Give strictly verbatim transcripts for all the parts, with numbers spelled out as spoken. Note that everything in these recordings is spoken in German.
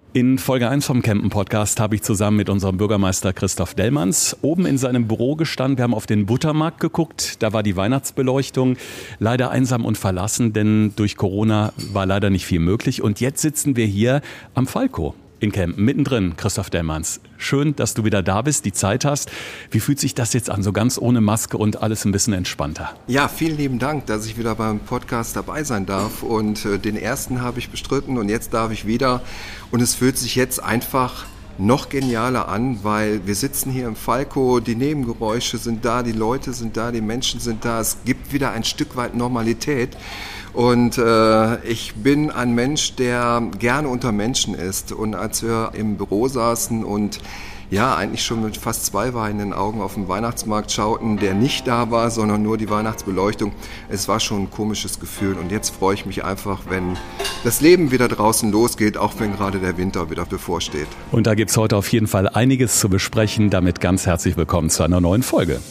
In Folge eins vom Campen-Podcast habe ich zusammen mit unserem Bürgermeister Christoph Dellmanns oben in seinem Büro gestanden. Wir haben auf den Buttermarkt geguckt, da war die Weihnachtsbeleuchtung leider einsam und verlassen, denn durch Corona war leider nicht viel möglich. Und jetzt sitzen wir hier am Falco in Kempen, mittendrin. Christoph Dellmanns, schön, dass du wieder da bist, die Zeit hast. Wie fühlt sich das jetzt an, so ganz ohne Maske und alles ein bisschen entspannter? Ja, vielen lieben Dank, dass ich wieder beim Podcast dabei sein darf. Und äh, den ersten habe ich bestritten und jetzt darf ich wieder. Und es fühlt sich jetzt einfach noch genialer an, weil wir sitzen hier im Falco, die Nebengeräusche sind da, die Leute sind da, die Menschen sind da. Es gibt wieder ein Stück weit Normalität. Und äh, ich bin ein Mensch, der gerne unter Menschen ist. Und als wir im Büro saßen und ja, eigentlich schon mit fast zwei weinenden Augen auf den Weihnachtsmarkt schauten, der nicht da war, sondern nur die Weihnachtsbeleuchtung, es war schon ein komisches Gefühl. Und jetzt freue ich mich einfach, wenn das Leben wieder draußen losgeht, auch wenn gerade der Winter wieder bevorsteht. Und da gibt es heute auf jeden Fall einiges zu besprechen. Damit ganz herzlich willkommen zu einer neuen Folge.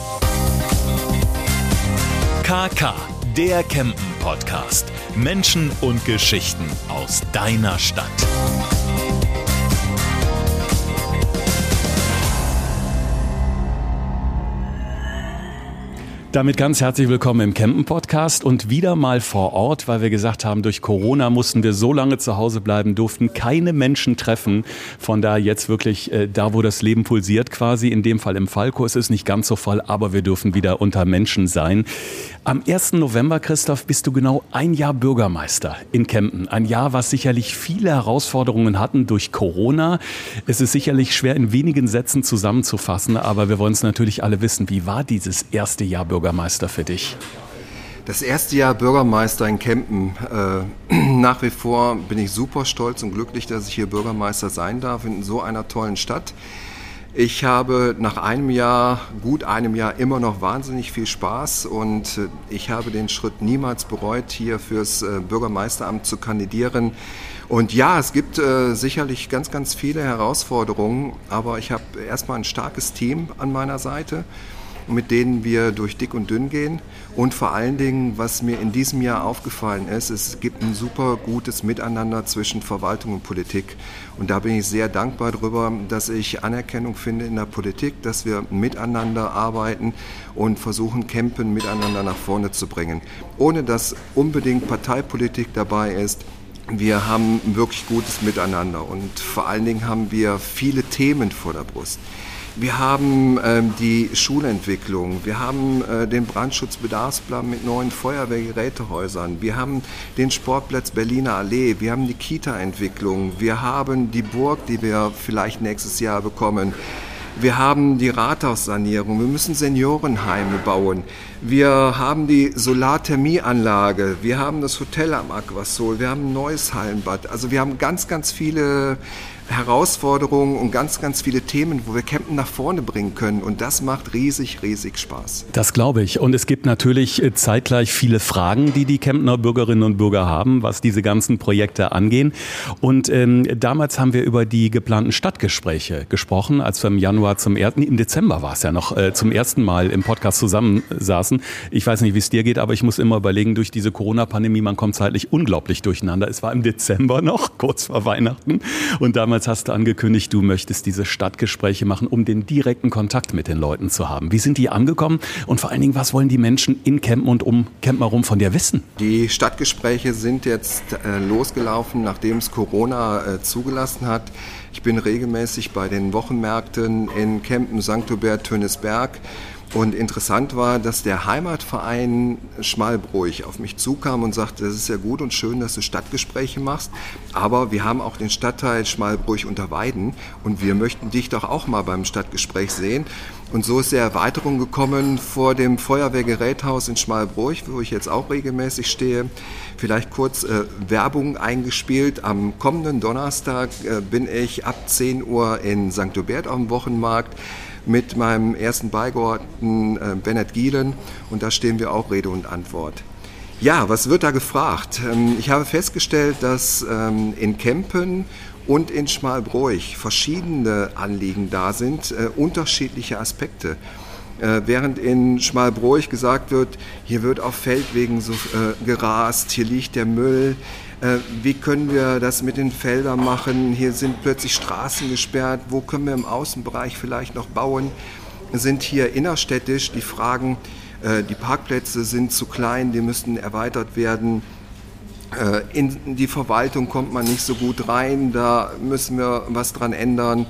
K K, der Campen-Podcast. Menschen und Geschichten aus deiner Stadt. Damit ganz herzlich willkommen im Campen-Podcast und wieder mal vor Ort, weil wir gesagt haben, durch Corona mussten wir so lange zu Hause bleiben, durften keine Menschen treffen. Von daher jetzt wirklich äh, da, wo das Leben pulsiert quasi, in dem Fall im Falco. Es ist nicht ganz so voll, aber wir dürfen wieder unter Menschen sein. Am ersten November, Christoph, bist du genau ein Jahr Bürgermeister in Kempen. Ein Jahr, was sicherlich viele Herausforderungen hatten durch Corona. Es ist sicherlich schwer in wenigen Sätzen zusammenzufassen, aber wir wollen es natürlich alle wissen. Wie war dieses erste Jahr Bürgermeister für dich? Das erste Jahr Bürgermeister in Kempen. Äh, nach wie vor bin ich super stolz und glücklich, dass ich hier Bürgermeister sein darf in so einer tollen Stadt. Ich habe nach einem Jahr, gut einem Jahr, immer noch wahnsinnig viel Spaß und ich habe den Schritt niemals bereut, hier fürs Bürgermeisteramt zu kandidieren. Und ja, es gibt äh, sicherlich ganz, ganz viele Herausforderungen, aber ich habe erstmal ein starkes Team an meiner Seite, mit denen wir durch dick und dünn gehen. Und vor allen Dingen, was mir in diesem Jahr aufgefallen ist, es gibt ein super gutes Miteinander zwischen Verwaltung und Politik. Und da bin ich sehr dankbar darüber, dass ich Anerkennung finde in der Politik, dass wir miteinander arbeiten und versuchen, Kempen miteinander nach vorne zu bringen. Ohne dass unbedingt Parteipolitik dabei ist. Wir haben ein wirklich gutes Miteinander und vor allen Dingen haben wir viele Themen vor der Brust. Wir haben ähm, die Schulentwicklung, wir haben äh, den Brandschutzbedarfsplan mit neuen Feuerwehrgerätehäusern, wir haben den Sportplatz Berliner Allee, wir haben die Kita-Entwicklung, wir haben die Burg, die wir vielleicht nächstes Jahr bekommen. Wir haben die Rathaussanierung, wir müssen Seniorenheime bauen, wir haben die Solarthermieanlage, wir haben das Hotel am Aquasol, wir haben ein neues Hallenbad. Also wir haben ganz, ganz viele Herausforderungen und ganz, ganz viele Themen, wo wir Kempen nach vorne bringen können. Und das macht riesig, riesig Spaß. Das glaube ich. Und es gibt natürlich zeitgleich viele Fragen, die die Kempner Bürgerinnen und Bürger haben, was diese ganzen Projekte angehen. Und ähm, damals haben wir über die geplanten Stadtgespräche gesprochen, als wir im Januar zum ersten, im Dezember war es ja noch, äh, zum ersten Mal im Podcast zusammensaßen. Ich weiß nicht, wie es dir geht, aber ich muss immer überlegen, durch diese Corona-Pandemie, man kommt zeitlich unglaublich durcheinander. Es war im Dezember noch, kurz vor Weihnachten. Und damals hast du angekündigt, du möchtest diese Stadtgespräche machen, um den direkten Kontakt mit den Leuten zu haben. Wie sind die angekommen und vor allen Dingen, was wollen die Menschen in Kempen und um Kempen herum von dir wissen? Die Stadtgespräche sind jetzt äh, losgelaufen, nachdem es Corona äh, zugelassen hat. Ich bin regelmäßig bei den Wochenmärkten in Kempen, Sankt Hubert, Tönisberg. Und interessant war, dass der Heimatverein Schmalbroich auf mich zukam und sagte, es ist ja gut und schön, dass du Stadtgespräche machst, aber wir haben auch den Stadtteil Schmalbroich-Unterweiden und wir möchten dich doch auch mal beim Stadtgespräch sehen. Und so ist die Erweiterung gekommen vor dem Feuerwehrgeräthaus in Schmalbroich, wo ich jetzt auch regelmäßig stehe. Vielleicht kurz äh, Werbung eingespielt. Am kommenden Donnerstag äh, bin ich ab zehn Uhr in Sankt Hubert auf dem Wochenmarkt mit meinem ersten Beigeordneten äh, Bennett Gielen und da stehen wir auch Rede und Antwort. Ja, was wird da gefragt? Ähm, ich habe festgestellt, dass ähm, in Kempen und in Schmalbroich verschiedene Anliegen da sind, äh, unterschiedliche Aspekte. Äh, während in Schmalbroich gesagt wird, hier wird auf Feldwegen so, äh, gerast, hier liegt der Müll, Wie können wir das mit den Feldern machen? Hier sind plötzlich Straßen gesperrt. Wo können wir im Außenbereich vielleicht noch bauen? Sind hier innerstädtisch die Fragen, die Parkplätze sind zu klein, die müssten erweitert werden. In die Verwaltung kommt man nicht so gut rein, da müssen wir was dran ändern.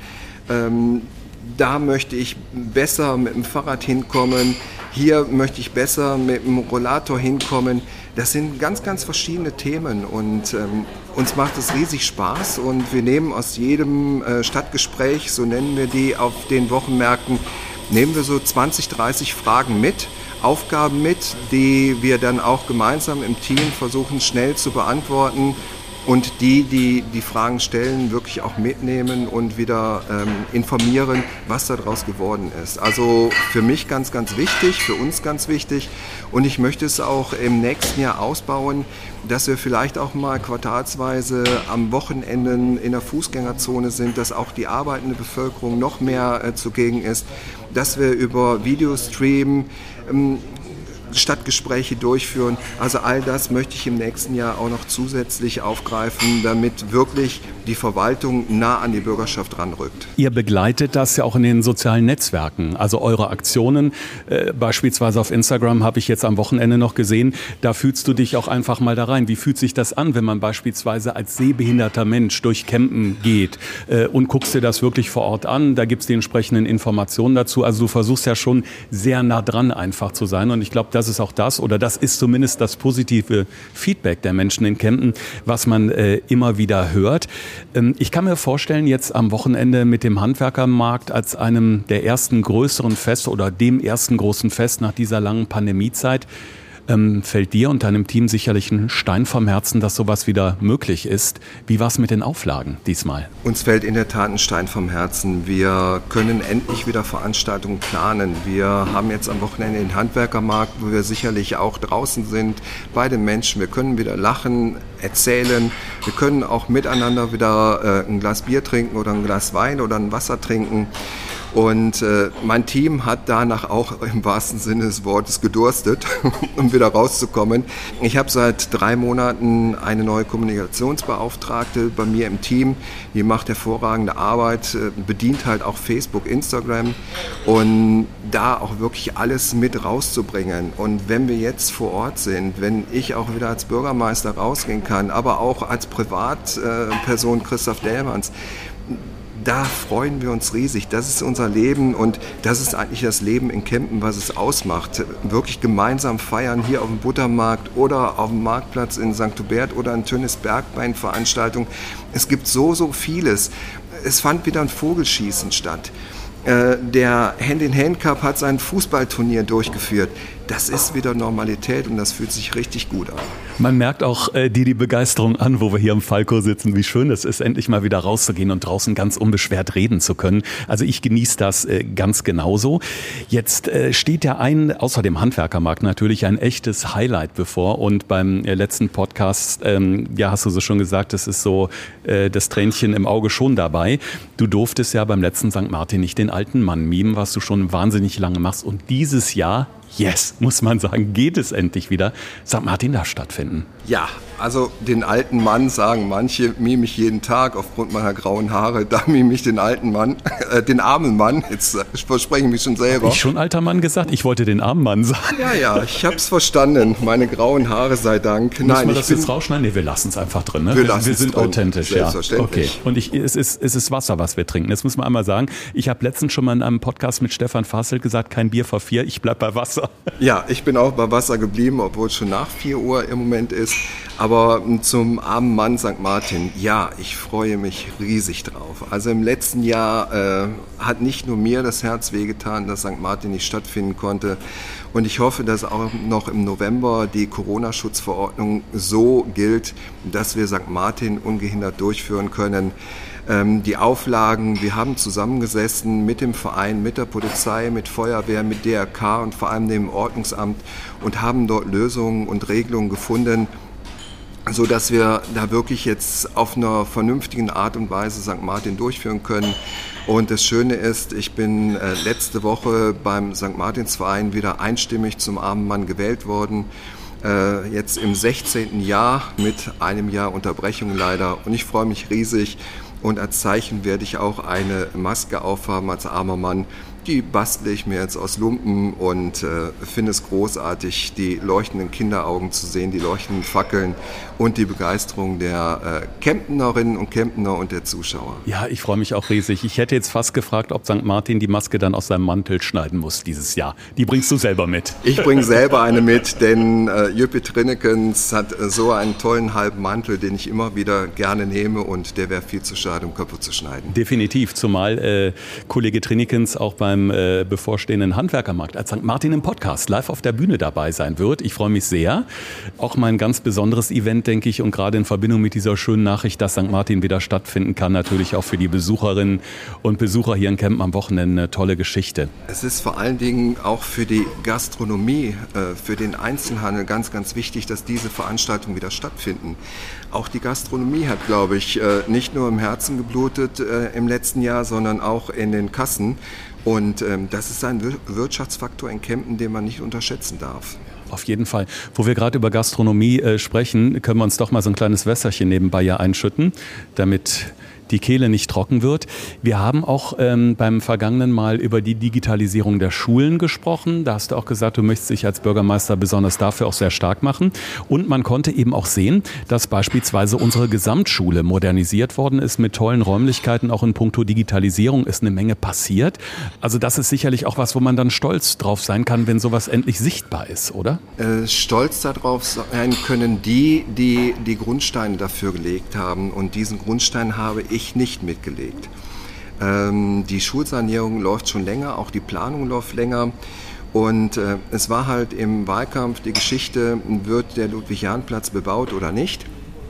Da möchte ich besser mit dem Fahrrad hinkommen. Hier möchte ich besser mit dem Rollator hinkommen. Das sind ganz, ganz verschiedene Themen und ähm, uns macht es riesig Spaß und wir nehmen aus jedem äh, Stadtgespräch, so nennen wir die auf den Wochenmärkten, nehmen wir so zwanzig, dreißig Fragen mit, Aufgaben mit, die wir dann auch gemeinsam im Team versuchen schnell zu beantworten. Und die, die die Fragen stellen, wirklich auch mitnehmen und wieder ähm, informieren, was daraus geworden ist. Also für mich ganz, ganz wichtig, für uns ganz wichtig. Und ich möchte es auch im nächsten Jahr ausbauen, dass wir vielleicht auch mal quartalsweise am Wochenende in der Fußgängerzone sind, dass auch die arbeitende Bevölkerung noch mehr äh, zugegen ist, dass wir über Videostream ähm, Stadtgespräche durchführen. Also all das möchte ich im nächsten Jahr auch noch zusätzlich aufgreifen, damit wirklich die Verwaltung nah an die Bürgerschaft ranrückt. Ihr begleitet das ja auch in den sozialen Netzwerken, also eure Aktionen, äh, beispielsweise auf Instagram habe ich jetzt am Wochenende noch gesehen, da fühlst du dich auch einfach mal da rein. Wie fühlt sich das an, wenn man beispielsweise als sehbehinderter Mensch durch Campen geht äh, und guckst dir das wirklich vor Ort an, da gibt es die entsprechenden Informationen dazu, also du versuchst ja schon sehr nah dran einfach zu sein und ich glaube, das ist auch das, oder das ist zumindest das positive Feedback der Menschen in Kempten, was man äh, immer wieder hört. Ähm, ich kann mir vorstellen, jetzt am Wochenende mit dem Handwerkermarkt als einem der ersten größeren Feste oder dem ersten großen Fest nach dieser langen Pandemiezeit, ähm, fällt dir und deinem Team sicherlich ein Stein vom Herzen, dass sowas wieder möglich ist. Wie war es mit den Auflagen diesmal? Uns fällt in der Tat ein Stein vom Herzen. Wir können endlich wieder Veranstaltungen planen. Wir haben jetzt am Wochenende den Handwerkermarkt, wo wir sicherlich auch draußen sind, bei den Menschen. Wir können wieder lachen, erzählen. Wir können auch miteinander wieder äh, ein Glas Bier trinken oder ein Glas Wein oder ein Wasser trinken. Und äh, mein Team hat danach auch im wahrsten Sinne des Wortes gedurstet, um wieder rauszukommen. Ich habe seit drei Monaten eine neue Kommunikationsbeauftragte bei mir im Team. Die macht hervorragende Arbeit, äh, bedient halt auch Facebook, Instagram und da auch wirklich alles mit rauszubringen. Und wenn wir jetzt vor Ort sind, wenn ich auch wieder als Bürgermeister rausgehen kann, aber auch als Privatperson äh, Christoph Dellmanns, da freuen wir uns riesig. Das ist unser Leben und das ist eigentlich das Leben in Kempten, was es ausmacht. Wirklich gemeinsam feiern hier auf dem Buttermarkt oder auf dem Marktplatz in Sankt Hubert oder in Tönnesberg bei einer Veranstaltung. Es gibt so, so vieles. Es fand wieder ein Vogelschießen statt. Der Hand-in-Hand-Cup hat sein Fußballturnier durchgeführt. Das ist wieder Normalität und das fühlt sich richtig gut an. Man merkt auch äh, die, die Begeisterung an, wo wir hier am Falco sitzen, wie schön es ist, endlich mal wieder rauszugehen und draußen ganz unbeschwert reden zu können. Also ich genieße das äh, ganz genauso. Jetzt äh, steht ja ein, außer dem Handwerkermarkt natürlich, ein echtes Highlight bevor und beim äh, letzten Podcast, ähm, ja hast du so schon gesagt, es ist so äh, das Tränchen im Auge schon dabei. Du durftest ja beim letzten Sankt Martin nicht den alten Mann mimen, was du schon wahnsinnig lange machst und dieses Jahr, yes, muss man sagen, geht es endlich wieder, Sankt Martin darf stattfinden. Ja, also den alten Mann sagen manche, mime ich jeden Tag aufgrund meiner grauen Haare, da mime ich den alten Mann, äh, den armen Mann, jetzt verspreche ich mich schon selber. Hab ich schon alter Mann gesagt? Ich wollte den armen Mann sagen. Ja, ja, ich hab's verstanden, meine grauen Haare sei Dank. Müssen Nein, wir das bin, jetzt rausschneiden? Nee, wir lassen es einfach drin. Ne? Wir, wir, wir sind drin, authentisch, ja. Okay. Und ich, es, ist, es ist Wasser, was wir trinken. Das muss man einmal sagen. Ich habe letztens schon mal in einem Podcast mit Stefan Fassel gesagt, kein Bier vor vier, ich bleib bei Wasser. Ja, ich bin auch bei Wasser geblieben, obwohl es schon nach vier Uhr im Moment ist. Aber zum armen Mann Sankt Martin, ja, ich freue mich riesig drauf. Also im letzten Jahr äh, hat nicht nur mir das Herz wehgetan, dass Sankt Martin nicht stattfinden konnte. Und ich hoffe, dass auch noch im November die Corona-Schutzverordnung so gilt, dass wir Sankt Martin ungehindert durchführen können. Ähm, die Auflagen, wir haben zusammengesessen mit dem Verein, mit der Polizei, mit Feuerwehr, mit D R K und vor allem dem Ordnungsamt und haben dort Lösungen und Regelungen gefunden, so dass wir da wirklich jetzt auf einer vernünftigen Art und Weise Sankt Martin durchführen können. Und das Schöne ist, ich bin äh, letzte Woche beim Sankt Martinsverein wieder einstimmig zum armen Mann gewählt worden. äh, jetzt im sechzehnten Jahr mit einem Jahr Unterbrechung leider. Und ich freue mich riesig. Und als Zeichen werde ich auch eine Maske aufhaben als armer Mann. Die bastle ich mir jetzt aus Lumpen und äh, finde es großartig, die leuchtenden Kinderaugen zu sehen, die leuchtenden Fackeln und die Begeisterung der äh, Kemptenerinnen und Kemptener und der Zuschauer. Ja, ich freue mich auch riesig. Ich hätte jetzt fast gefragt, ob Sankt Martin die Maske dann aus seinem Mantel schneiden muss dieses Jahr. Die bringst du selber mit. Ich bringe selber eine mit, denn äh, Jüppi Trinnekens hat äh, so einen tollen halben Mantel, den ich immer wieder gerne nehme und der wäre viel zu schade, um kaputt zu schneiden. Definitiv, zumal äh, Kollege Trinnekens auch beim äh, bevorstehenden Handwerkermarkt als Sankt Martin im Podcast live auf der Bühne dabei sein wird. Ich freue mich sehr. Auch mein ganz besonderes Event, denke ich, und gerade in Verbindung mit dieser schönen Nachricht, dass Sankt Martin wieder stattfinden kann, natürlich auch für die Besucherinnen und Besucher hier in Kempen am Wochenende eine tolle Geschichte. Es ist vor allen Dingen auch für die Gastronomie, äh, für den Einzelhandel ganz, ganz wichtig, dass diese Veranstaltungen wieder stattfinden. Auch die Gastronomie hat, glaube ich, äh, nicht nur im Herzen geblutet äh, im letzten Jahr, sondern auch in den Kassen. Und ähm, das ist ein Wirtschaftsfaktor in Kempen, den man nicht unterschätzen darf. Auf jeden Fall. Wo wir gerade über Gastronomie äh, sprechen, können wir uns doch mal so ein kleines Wässerchen nebenbei ja einschütten, damit die Kehle nicht trocken wird. Wir haben auch ähm, beim vergangenen Mal über die Digitalisierung der Schulen gesprochen. Da hast du auch gesagt, du möchtest dich als Bürgermeister besonders dafür auch sehr stark machen. Und man konnte eben auch sehen, dass beispielsweise unsere Gesamtschule modernisiert worden ist mit tollen Räumlichkeiten. Auch in puncto Digitalisierung ist eine Menge passiert. Also das ist sicherlich auch was, wo man dann stolz drauf sein kann, wenn sowas endlich sichtbar ist, oder? Äh, stolz darauf sein können die, die die Grundsteine dafür gelegt haben. Und diesen Grundstein habe ich nicht mitgelegt. Ähm, die Schulsanierung läuft schon länger, auch die Planung läuft länger. Und äh, es war halt im Wahlkampf die Geschichte, wird der Ludwig-Jahn-Platz bebaut oder nicht?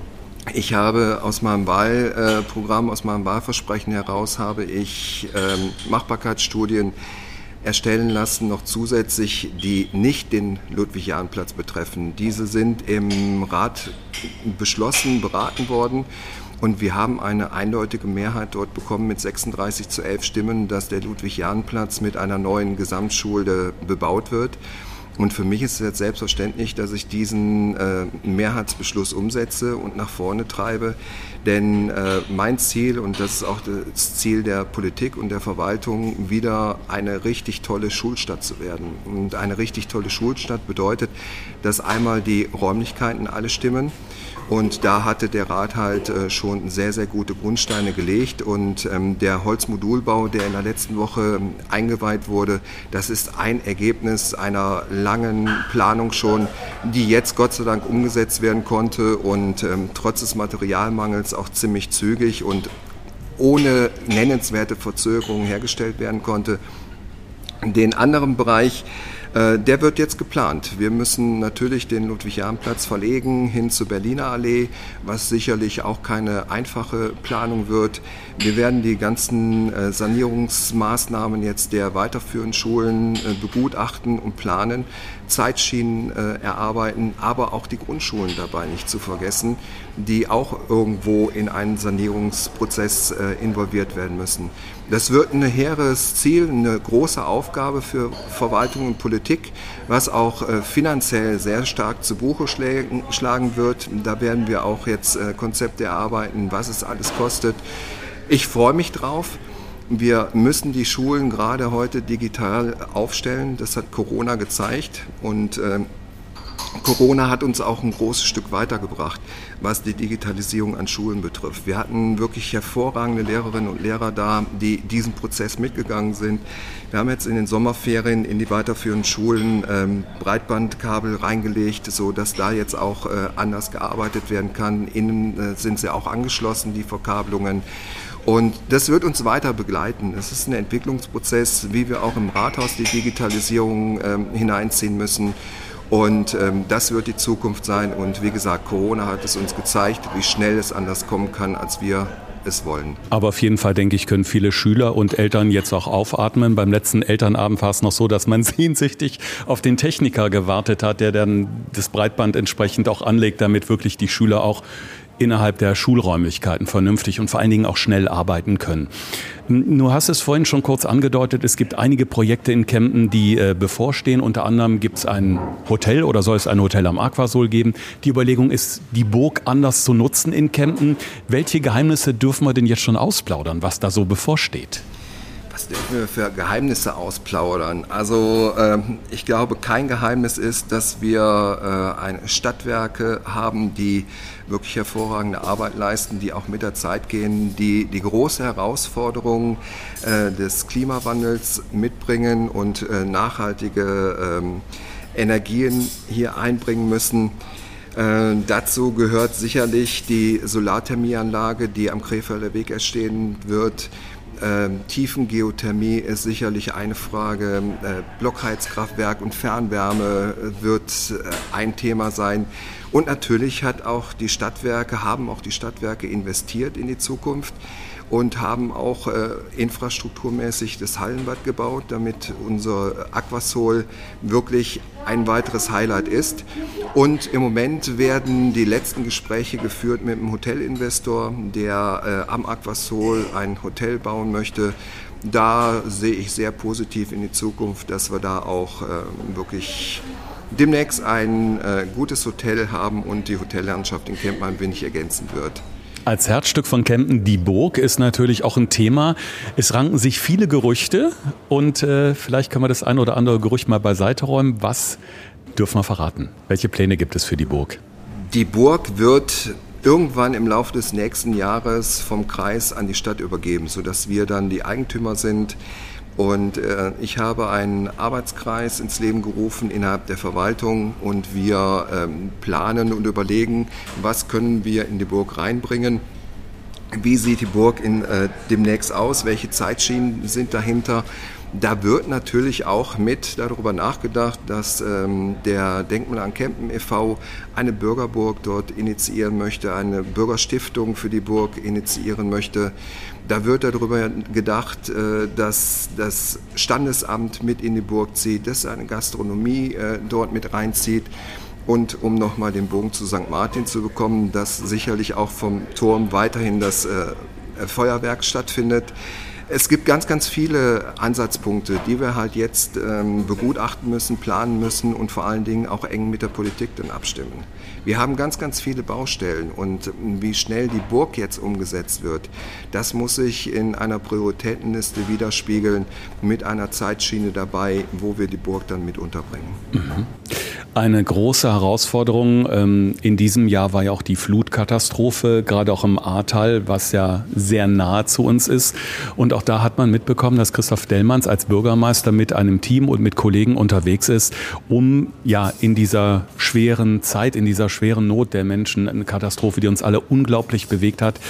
Ich habe aus meinem Wahlprogramm, aus meinem Wahlversprechen heraus, habe ich ähm, Machbarkeitsstudien erstellen lassen, noch zusätzlich, die nicht den Ludwig-Jahn-Platz betreffen. Diese sind im Rat beschlossen, beraten worden. Und wir haben eine eindeutige Mehrheit dort bekommen mit sechsunddreißig zu elf Stimmen, dass der Ludwig-Jahn-Platz mit einer neuen Gesamtschule bebaut wird. Und für mich ist es jetzt selbstverständlich, dass ich diesen äh, Mehrheitsbeschluss umsetze und nach vorne treibe. Denn äh, mein Ziel, und das ist auch das Ziel der Politik und der Verwaltung, wieder eine richtig tolle Schulstadt zu werden. Und eine richtig tolle Schulstadt bedeutet, dass einmal die Räumlichkeiten alle stimmen. Und da hatte der Rat halt äh, schon sehr, sehr gute Grundsteine gelegt. Und ähm, der Holzmodulbau, der in der letzten Woche ähm, eingeweiht wurde, das ist ein Ergebnis einer langen Planung schon, die jetzt Gott sei Dank umgesetzt werden konnte und ähm, trotz des Materialmangels auch ziemlich zügig und ohne nennenswerte Verzögerungen hergestellt werden konnte. Den anderen Bereich, der wird jetzt geplant. Wir müssen natürlich den Ludwig-Jahn-Platz verlegen hin zur Berliner Allee, was sicherlich auch keine einfache Planung wird. Wir werden die ganzen Sanierungsmaßnahmen jetzt der weiterführenden Schulen begutachten und planen, Zeitschienen erarbeiten, aber auch die Grundschulen dabei nicht zu vergessen, die auch irgendwo in einen Sanierungsprozess involviert werden müssen. Das wird ein hehres Ziel, eine große Aufgabe für Verwaltung und Politik, was auch äh, finanziell sehr stark zu Buche schlägen, schlagen wird. Da werden wir auch jetzt äh, Konzepte erarbeiten, was es alles kostet. Ich freue mich drauf. Wir müssen die Schulen gerade heute digital aufstellen. Das hat Corona gezeigt und äh, Corona hat uns auch ein großes Stück weitergebracht, was die Digitalisierung an Schulen betrifft. Wir hatten wirklich hervorragende Lehrerinnen und Lehrer da, die diesen Prozess mitgegangen sind. Wir haben jetzt in den Sommerferien in die weiterführenden Schulen ähm, Breitbandkabel reingelegt, sodass da jetzt auch äh, anders gearbeitet werden kann. Innen äh, sind sie auch angeschlossen, die Verkabelungen. Und das wird uns weiter begleiten. Es ist ein Entwicklungsprozess, wie wir auch im Rathaus die Digitalisierung ähm, hineinziehen müssen. Und ähm, das wird die Zukunft sein. Und wie gesagt, Corona hat es uns gezeigt, wie schnell es anders kommen kann, als wir es wollen. Aber auf jeden Fall, denke ich, können viele Schüler und Eltern jetzt auch aufatmen. Beim letzten Elternabend war es noch so, dass man sehnsüchtig auf den Techniker gewartet hat, der dann das Breitband entsprechend auch anlegt, damit wirklich die Schüler auch innerhalb der Schulräumlichkeiten vernünftig und vor allen Dingen auch schnell arbeiten können. Du hast es vorhin schon kurz angedeutet, es gibt einige Projekte in Kempten, die äh, bevorstehen. Unter anderem gibt es ein Hotel oder soll es ein Hotel am Aquasol geben. Die Überlegung ist, die Burg anders zu nutzen in Kempten. Welche Geheimnisse dürfen wir denn jetzt schon ausplaudern, was da so bevorsteht? Was dürfen wir für Geheimnisse ausplaudern? Also äh, ich glaube, kein Geheimnis ist, dass wir äh, eine Stadtwerke haben, die wirklich hervorragende Arbeit leisten, die auch mit der Zeit gehen, die die große Herausforderung äh, des Klimawandels mitbringen und äh, nachhaltige äh, Energien hier einbringen müssen. Äh, dazu gehört sicherlich die Solarthermieanlage, die am Krefelder Weg entstehen wird. Ähm, Tiefengeothermie ist sicherlich eine Frage, äh, Blockheizkraftwerk und Fernwärme wird äh, ein Thema sein. Und natürlich hat auch die Stadtwerke, haben auch die Stadtwerke investiert in die Zukunft und haben auch äh, infrastrukturmäßig das Hallenbad gebaut, damit unser Aquasol wirklich ein weiteres Highlight ist. Und im Moment werden die letzten Gespräche geführt mit einem Hotelinvestor, der äh, am Aquasol ein Hotel bauen möchte. Da sehe ich sehr positiv in die Zukunft, dass wir da auch äh, wirklich demnächst ein äh, gutes Hotel haben und die Hotellandschaft in Kempten ein wenig ergänzen wird. Als Herzstück von Kempten, die Burg, ist natürlich auch ein Thema. Es ranken sich viele Gerüchte und äh, vielleicht können wir das ein oder andere Gerücht mal beiseite räumen. Was dürfen wir verraten? Welche Pläne gibt es für die Burg? Die Burg wird irgendwann im Laufe des nächsten Jahres vom Kreis an die Stadt übergeben, sodass wir dann die Eigentümer sind. Und äh, ich habe einen Arbeitskreis ins Leben gerufen innerhalb der Verwaltung und wir ähm, planen und überlegen, was können wir in die Burg reinbringen. Wie sieht die Burg in, äh, demnächst aus? Welche Zeitschienen sind dahinter? Da wird natürlich auch mit darüber nachgedacht, dass ähm, der Denkmal an Kempten e V eine Bürgerburg dort initiieren möchte, eine Bürgerstiftung für die Burg initiieren möchte. Da wird darüber gedacht, äh, dass das Standesamt mit in die Burg zieht, dass eine Gastronomie äh, dort mit reinzieht. Und um nochmal den Bogen zu Sankt Martin zu bekommen, dass sicherlich auch vom Turm weiterhin das äh, Feuerwerk stattfindet. Es gibt ganz, ganz viele Ansatzpunkte, die wir halt jetzt ähm, begutachten müssen, planen müssen und vor allen Dingen auch eng mit der Politik dann abstimmen. Wir haben ganz, ganz viele Baustellen und wie schnell die Burg jetzt umgesetzt wird, das muss sich in einer Prioritätenliste widerspiegeln mit einer Zeitschiene dabei, wo wir die Burg dann mit unterbringen. Mhm. Eine große Herausforderung ähm, in diesem Jahr war ja auch die Flutkatastrophe, gerade auch im Ahrtal, was ja sehr nahe zu uns ist. Und auch da hat man mitbekommen, dass Christoph Dellmanns als Bürgermeister mit einem Team und mit Kollegen unterwegs ist, um ja in dieser schweren Zeit, in dieser schweren Not der Menschen, eine Katastrophe, die uns alle unglaublich bewegt hat,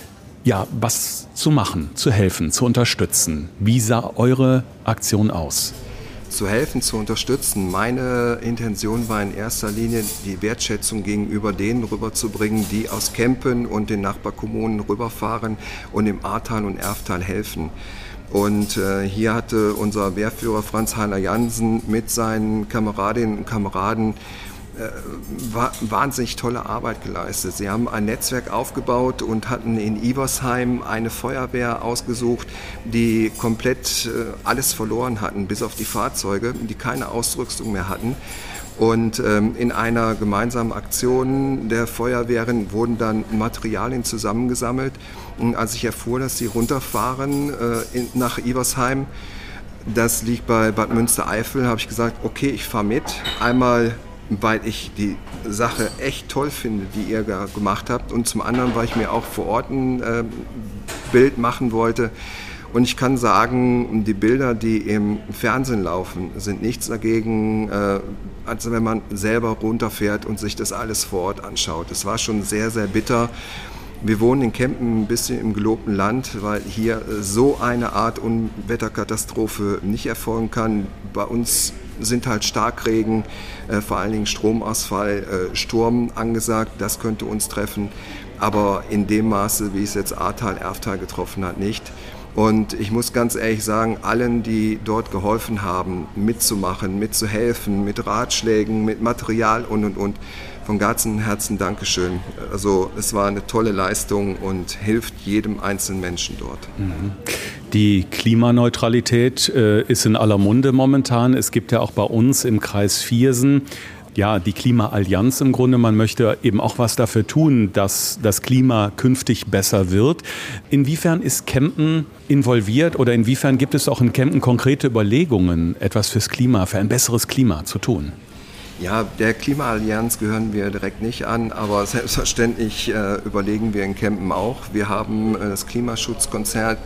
ja, was zu machen, zu helfen, zu unterstützen. Wie sah eure Aktion aus? Zu helfen, zu unterstützen. Meine Intention war in erster Linie, die Wertschätzung gegenüber denen rüberzubringen, die aus Kempen und den Nachbarkommunen rüberfahren und im Ahrtal und Erftal helfen. Und äh, hier hatte unser Wehrführer Franz-Heiner Jansen mit seinen Kameradinnen und Kameraden wahnsinnig tolle Arbeit geleistet. Sie haben ein Netzwerk aufgebaut und hatten in Iversheim eine Feuerwehr ausgesucht, die komplett alles verloren hatten, bis auf die Fahrzeuge, die keine Ausrüstung mehr hatten. Und ähm, in einer gemeinsamen Aktion der Feuerwehren wurden dann Materialien zusammengesammelt. Und als ich erfuhr, dass sie runterfahren äh, in, nach Iversheim, das liegt bei Bad Münstereifel, habe ich gesagt, okay, ich fahre mit. Einmal weil ich die Sache echt toll finde, die ihr gemacht habt. Und zum anderen, weil ich mir auch vor Ort ein äh, Bild machen wollte. Und ich kann sagen, die Bilder, die im Fernsehen laufen, sind nichts dagegen, äh, als wenn man selber runterfährt und sich das alles vor Ort anschaut. Es war schon sehr, sehr bitter. Wir wohnen in Kempten ein bisschen im gelobten Land, weil hier so eine Art Unwetterkatastrophe nicht erfolgen kann. Bei uns sind halt Starkregen, äh, vor allen Dingen Stromausfall, äh, Sturm angesagt, das könnte uns treffen, aber in dem Maße, wie es jetzt Ahrtal, Erftal getroffen hat, nicht. Und ich muss ganz ehrlich sagen, allen, die dort geholfen haben, mitzumachen, mitzuhelfen, mit Ratschlägen, mit Material und, und, und, von ganzem Herzen Dankeschön. Also es war eine tolle Leistung und hilft jedem einzelnen Menschen dort. Die Klimaneutralität äh, ist in aller Munde momentan. Es gibt ja auch bei uns im Kreis Viersen ja, die Klimaallianz im Grunde. Man möchte eben auch was dafür tun, dass das Klima künftig besser wird. Inwiefern ist Kempten involviert oder inwiefern gibt es auch in Kempten konkrete Überlegungen, etwas fürs Klima, für ein besseres Klima zu tun? Ja, der Klimaallianz gehören wir direkt nicht an, aber selbstverständlich äh, überlegen wir in Kempten auch. Wir haben äh, das Klimaschutzkonzept,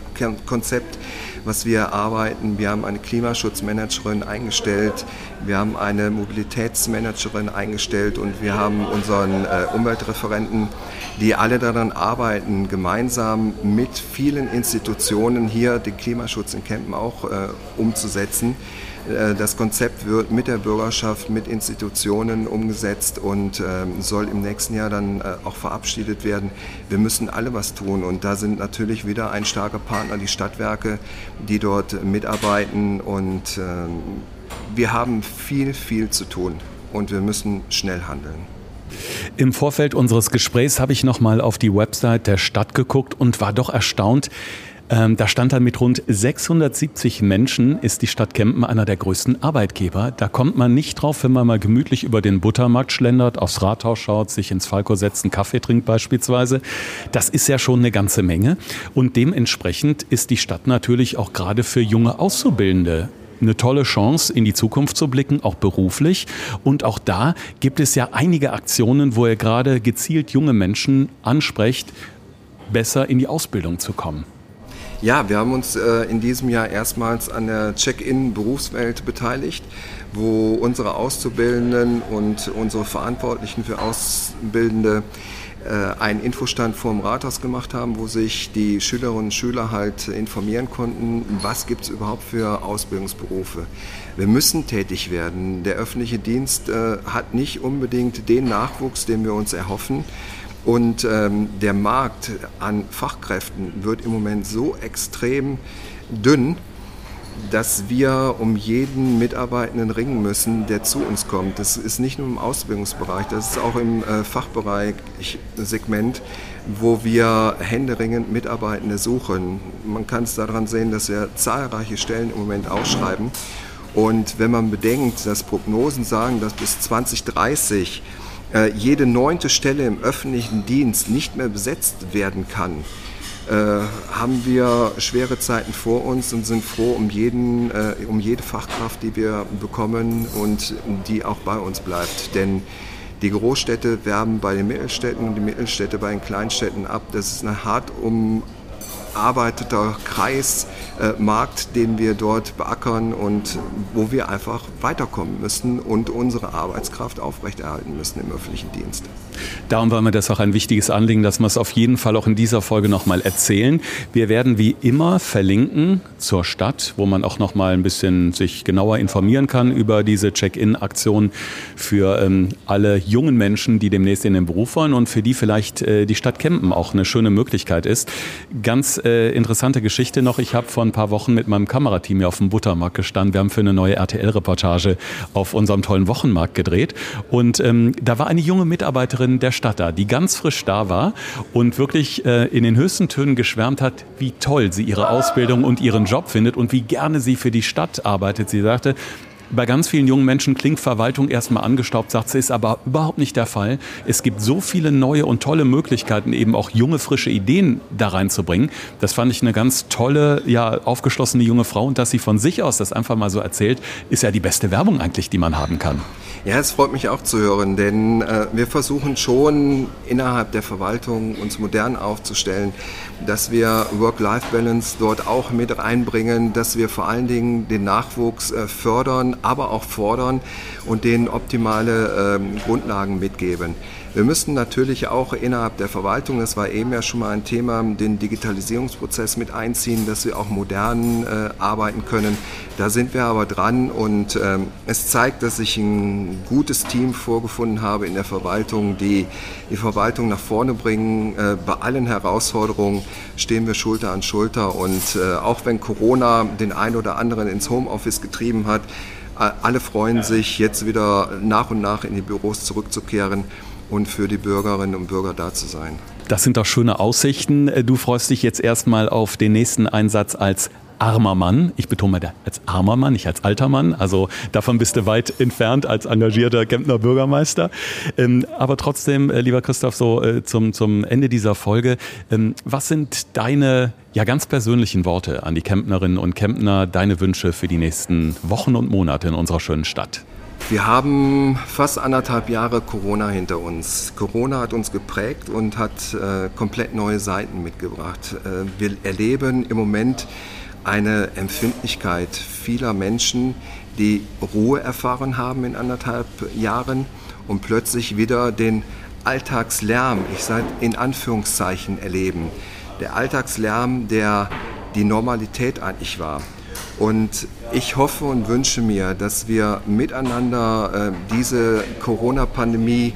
was wir erarbeiten. Wir haben eine Klimaschutzmanagerin eingestellt, wir haben eine Mobilitätsmanagerin eingestellt und wir haben unseren äh, Umweltreferenten, die alle daran arbeiten, gemeinsam mit vielen Institutionen hier den Klimaschutz in Kempten auch äh, umzusetzen. Das Konzept wird mit der Bürgerschaft, mit Institutionen umgesetzt und ähm, soll im nächsten Jahr dann äh, auch verabschiedet werden. Wir müssen alle was tun und da sind natürlich wieder ein starker Partner, die Stadtwerke, die dort mitarbeiten und ähm, wir haben viel, viel zu tun und wir müssen schnell handeln. Im Vorfeld unseres Gesprächs habe ich noch mal auf die Website der Stadt geguckt und war doch erstaunt. Ähm, da stand dann, mit rund sechshundertsiebzig Menschen ist die Stadt Kempten einer der größten Arbeitgeber. Da kommt man nicht drauf, wenn man mal gemütlich über den Buttermarkt schlendert, aufs Rathaus schaut, sich ins Falco setzt, einen Kaffee trinkt beispielsweise. Das ist ja schon eine ganze Menge. Und dementsprechend ist die Stadt natürlich auch gerade für junge Auszubildende eine tolle Chance, in die Zukunft zu blicken, auch beruflich. Und auch da gibt es ja einige Aktionen, wo ihr gerade gezielt junge Menschen ansprecht, besser in die Ausbildung zu kommen. Ja, wir haben uns äh, in diesem Jahr erstmals an der Check-in-Berufswelt beteiligt, wo unsere Auszubildenden und unsere Verantwortlichen für Auszubildende äh, einen Infostand vor dem Rathaus gemacht haben, wo sich die Schülerinnen und Schüler halt informieren konnten, was gibt es überhaupt für Ausbildungsberufe. Wir müssen tätig werden. Der öffentliche Dienst äh, hat nicht unbedingt den Nachwuchs, den wir uns erhoffen. Und ähm, der Markt an Fachkräften wird im Moment so extrem dünn, dass wir um jeden Mitarbeitenden ringen müssen, der zu uns kommt. Das ist nicht nur im Ausbildungsbereich, das ist auch im äh, Fachbereich Segment, wo wir händeringend Mitarbeitende suchen. Man kann es daran sehen, dass wir zahlreiche Stellen im Moment ausschreiben. Und wenn man bedenkt, dass Prognosen sagen, dass bis zwanzig dreißig jede neunte Stelle im öffentlichen Dienst nicht mehr besetzt werden kann, äh, haben wir schwere Zeiten vor uns und sind froh um, jeden, äh, um jede Fachkraft, die wir bekommen und die auch bei uns bleibt. Denn die Großstädte werben bei den Mittelstädten und die Mittelstädte bei den Kleinstädten ab. Das ist ein hart umarbeiteter Kreis, äh, Markt, den wir dort beackern und wo wir einfach weiterkommen müssen und unsere Arbeitskraft aufrechterhalten müssen im öffentlichen Dienst. Darum war mir das auch ein wichtiges Anliegen, dass wir es auf jeden Fall auch in dieser Folge nochmal erzählen. Wir werden wie immer verlinken zur Stadt, wo man auch nochmal ein bisschen sich genauer informieren kann über diese Check-in-Aktion für ähm, alle jungen Menschen, die demnächst in den Beruf wollen und für die vielleicht äh, die Stadt Kempten auch eine schöne Möglichkeit ist. Ganz äh, interessante Geschichte noch. Ich habe vor ein paar Wochen mit meinem Kamerateam hier auf dem Buttermarkt gestanden. Wir haben für eine neue R T L-Reportage auf unserem tollen Wochenmarkt gedreht. Und ähm, da war eine junge Mitarbeiterin der Stadt da, die ganz frisch da war und wirklich äh, in den höchsten Tönen geschwärmt hat, wie toll sie ihre Ausbildung und ihren Job findet und wie gerne sie für die Stadt arbeitet. Sie sagte, bei ganz vielen jungen Menschen klingt Verwaltung erstmal angestaubt, sagt sie, ist aber überhaupt nicht der Fall. Es gibt so viele neue und tolle Möglichkeiten, eben auch junge, frische Ideen da reinzubringen. Das fand ich eine ganz tolle, ja, aufgeschlossene junge Frau. Und dass sie von sich aus das einfach mal so erzählt, ist ja die beste Werbung eigentlich, die man haben kann. Ja, es freut mich auch zu hören, denn äh, wir versuchen schon innerhalb der Verwaltung uns modern aufzustellen, dass wir Work-Life-Balance dort auch mit reinbringen, dass wir vor allen Dingen den Nachwuchs äh, fördern, aber auch fordern und denen optimale äh, Grundlagen mitgeben. Wir müssen natürlich auch innerhalb der Verwaltung, das war eben ja schon mal ein Thema, den Digitalisierungsprozess mit einziehen, dass wir auch modern äh, arbeiten können. Da sind wir aber dran und äh, es zeigt, dass ich ein gutes Team vorgefunden habe in der Verwaltung, die die Verwaltung nach vorne bringen. Äh, bei allen Herausforderungen stehen wir Schulter an Schulter und äh, auch wenn Corona den einen oder anderen ins Homeoffice getrieben hat, äh, alle freuen sich, jetzt wieder nach und nach in die Büros zurückzukehren. und für die Bürgerinnen und Bürger da zu sein. Das sind doch schöne Aussichten. Du freust dich jetzt erstmal auf den nächsten Einsatz als armer Mann. Ich betone mal als armer Mann, nicht als alter Mann. Also davon bist du weit entfernt als engagierter Kemptner Bürgermeister. Ähm, aber trotzdem, äh, lieber Christoph, so äh, zum, zum Ende dieser Folge. Ähm, was sind deine ja, ganz persönlichen Worte an die Kemptnerinnen und Kemptner, deine Wünsche für die nächsten Wochen und Monate in unserer schönen Stadt? Wir haben fast anderthalb Jahre Corona hinter uns. Corona hat uns geprägt und hat äh, komplett neue Seiten mitgebracht. Äh, wir erleben im Moment eine Empfindlichkeit vieler Menschen, die Ruhe erfahren haben in anderthalb Jahren und plötzlich wieder den Alltagslärm, ich sage in Anführungszeichen, erleben. Der Alltagslärm, der die Normalität eigentlich war. Und ich hoffe und wünsche mir, dass wir miteinander äh, diese Corona-Pandemie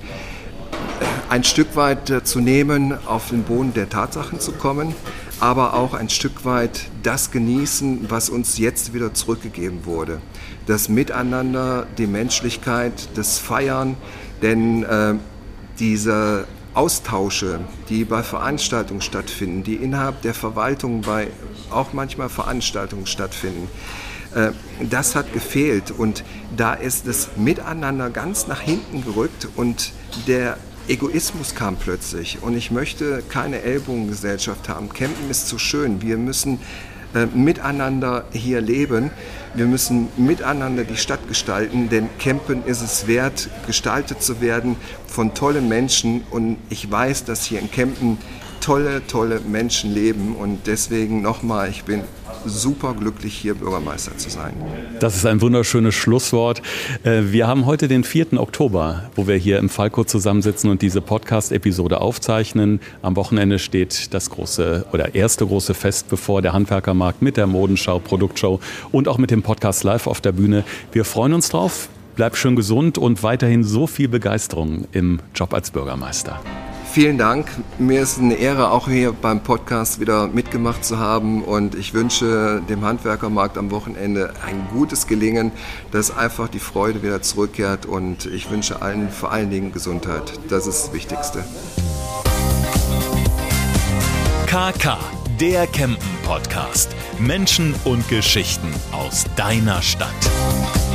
ein Stück weit äh, zu nehmen, auf den Boden der Tatsachen zu kommen, aber auch ein Stück weit das genießen, was uns jetzt wieder zurückgegeben wurde. Das Miteinander, die Menschlichkeit, das Feiern, denn äh, diese Austausche, die bei Veranstaltungen stattfinden, die innerhalb der Verwaltung bei auch manchmal Veranstaltungen stattfinden, äh, das hat gefehlt und da ist das Miteinander ganz nach hinten gerückt und der Egoismus kam plötzlich und ich möchte keine Ellbogengesellschaft haben. Kempten ist zu schön. Wir müssen äh, miteinander hier leben. Wir müssen miteinander die Stadt gestalten, denn Kempten ist es wert, gestaltet zu werden von tollen Menschen und ich weiß, dass hier in Kempten tolle, tolle Menschen leben und deswegen nochmal, ich bin super glücklich, hier Bürgermeister zu sein. Das ist ein wunderschönes Schlusswort. Wir haben heute den vierten Oktober, wo wir hier im Falco zusammensitzen und diese Podcast-Episode aufzeichnen. Am Wochenende steht das große oder erste große Fest bevor, der Handwerkermarkt mit der Modenschau, Produktshow und auch mit dem Podcast live auf der Bühne. Wir freuen uns drauf. Bleib schön gesund und weiterhin so viel Begeisterung im Job als Bürgermeister. Vielen Dank. Mir ist eine Ehre, auch hier beim Podcast wieder mitgemacht zu haben und ich wünsche dem Handwerkermarkt am Wochenende ein gutes Gelingen, dass einfach die Freude wieder zurückkehrt und ich wünsche allen vor allen Dingen Gesundheit. Das ist das Wichtigste. K K, der Kempten-Podcast. Menschen und Geschichten aus deiner Stadt.